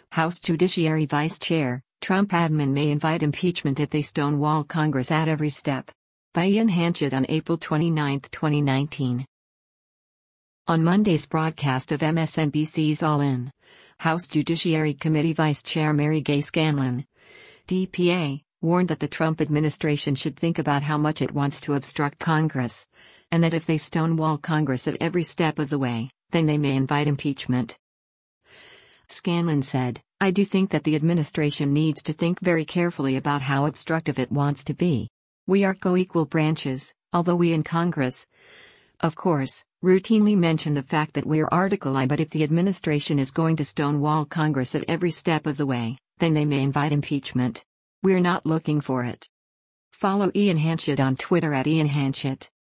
House Judiciary Vice Chair, Trump admin may invite impeachment if they stonewall Congress at every step. By Ian Hanchett on April 29, 2019. On Monday's broadcast of MSNBC's All In, House Judiciary Committee Vice Chair Mary Gay Scanlon, DPA, warned that the Trump administration should think about how much it wants to obstruct Congress, and that if they stonewall Congress at every step of the way, then they may invite impeachment. Scanlon said, "I do think that the administration needs to think very carefully about how obstructive it wants to be. We are co-equal branches, although we in Congress, of course, routinely mention the fact that we're Article I, but if the administration is going to stonewall Congress at every step of the way, then they may invite impeachment. We're not looking for it." Follow Ian Hanchett on Twitter at Ian Hanchett.